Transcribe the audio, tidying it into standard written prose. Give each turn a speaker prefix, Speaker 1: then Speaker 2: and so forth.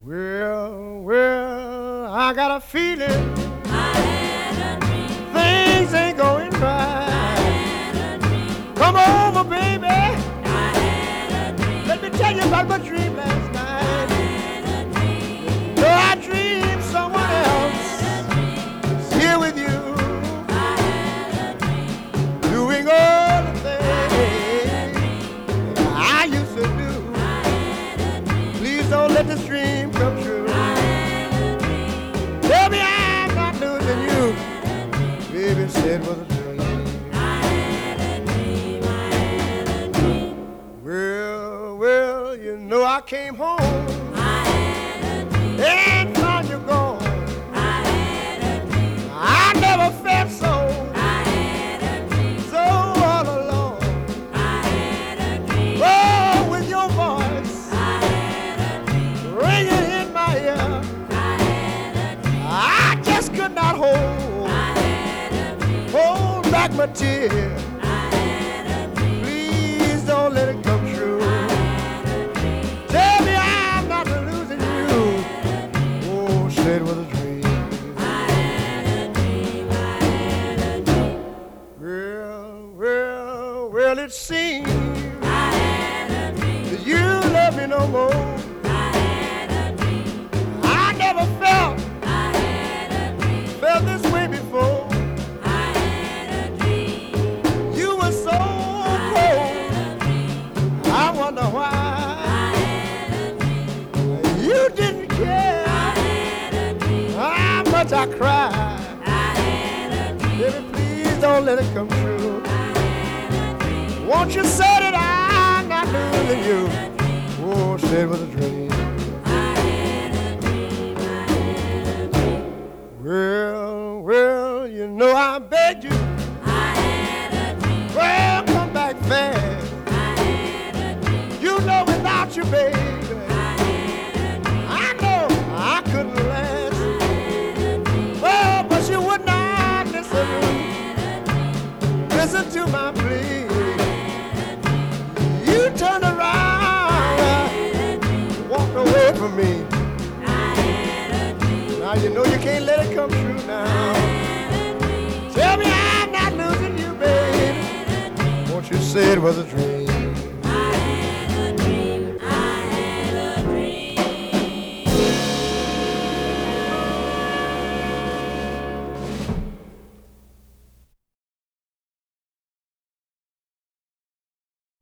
Speaker 1: Well, I got a feeling
Speaker 2: I had a dream.
Speaker 1: things ain't going
Speaker 2: I
Speaker 1: right.
Speaker 2: had a dream.
Speaker 1: Come over, baby.
Speaker 2: I had a dream.
Speaker 1: Let me tell you about my dream last
Speaker 2: I
Speaker 1: night.
Speaker 2: had a dream.
Speaker 1: No, I dreamed someone else is here with you,
Speaker 2: I had a dream.
Speaker 1: doing all the things I used to do.
Speaker 2: I had a dream.
Speaker 1: Please don't let this dream come true.
Speaker 2: I had a dream.
Speaker 1: Tell me I'm not losing you. Baby said it was a dream.
Speaker 2: I had a dream. I had a dream.
Speaker 1: Well, you know I came home
Speaker 2: I had a dream.
Speaker 1: and found you gone.
Speaker 2: I had a dream.
Speaker 1: I never felt so,
Speaker 2: I had a dream.
Speaker 1: so all alone.
Speaker 2: I had a dream.
Speaker 1: Oh, with your voice
Speaker 2: I had a dream.
Speaker 1: ringing in my ear,
Speaker 2: I had a dream.
Speaker 1: I just could not
Speaker 2: I had a dream.
Speaker 1: hold back my tears.
Speaker 2: I had a dream.
Speaker 1: Please don't let it come true.
Speaker 2: I had a dream.
Speaker 1: Tell me I'm not losing you. Oh, said it was a dream.
Speaker 2: I had a dream. I had a dream.
Speaker 1: Well, it seems
Speaker 2: I had a dream.
Speaker 1: that you love me no more.
Speaker 2: I had a dream.
Speaker 1: I never felt
Speaker 2: I had a dream.
Speaker 1: this way before.
Speaker 2: I had a dream.
Speaker 1: You were so
Speaker 2: I
Speaker 1: cold.
Speaker 2: had a dream.
Speaker 1: I wonder
Speaker 2: I
Speaker 1: why
Speaker 2: had a dream.
Speaker 1: you didn't
Speaker 2: I
Speaker 1: care
Speaker 2: had a dream.
Speaker 1: how much I cried.
Speaker 2: I had a dream.
Speaker 1: Baby, please don't let it come true.
Speaker 2: I had a dream.
Speaker 1: Won't you say that I'm not losing you? Oh, said it was a dream.
Speaker 2: I had a dream. I had a dream.
Speaker 1: Well, you know I begged you.
Speaker 2: I had a dream.
Speaker 1: Well, come back fast.
Speaker 2: I had a dream.
Speaker 1: You know without you, baby,
Speaker 2: I had a dream.
Speaker 1: I know I couldn't last.
Speaker 2: I had a dream.
Speaker 1: Oh, but you would not listen.
Speaker 2: I had a dream.
Speaker 1: Listen to my plea.
Speaker 2: I had a dream.
Speaker 1: You turned
Speaker 2: I
Speaker 1: around,
Speaker 2: had a dream.
Speaker 1: walked away from me.
Speaker 2: I had a dream.
Speaker 1: Now you know you can't let it come true
Speaker 2: I
Speaker 1: now.
Speaker 2: had a dream.
Speaker 1: Tell me I'm not losing you,
Speaker 2: I
Speaker 1: baby.
Speaker 2: had a dream.
Speaker 1: Won't you say it was a dream?